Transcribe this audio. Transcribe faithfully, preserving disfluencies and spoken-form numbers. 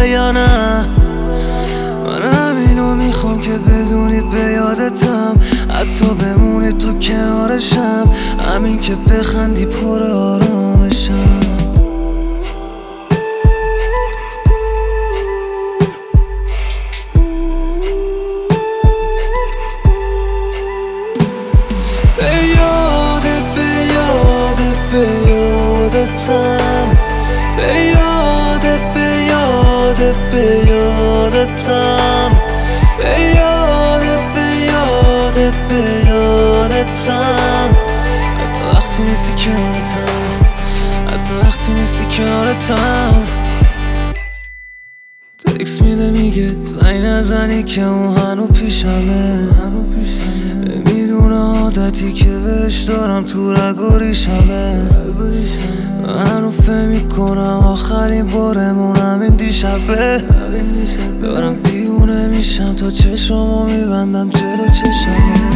یا نه. من همینو میخوام که بدونی به یادتم، حتی بمونی تو کنارشم، همین که بخندی پر آرامشم. به یاده به یاده به یادتم، به یاده به یاده به یادتم، به یاده به یاده به یادتم. حتی وقتی نیستی کنارتم، حتی وقتی نیستی کنارتم. تکس میده میگه زنگ نزنی که اون هنو پیشمه، میدونه عادتی که بهش دارم تو رگ و ریشمه. من هنو فهم میکنم آخرین بارمون همین دیشبه، دارم دیوونه میشم تا چشمو میبندم جلو چشمه.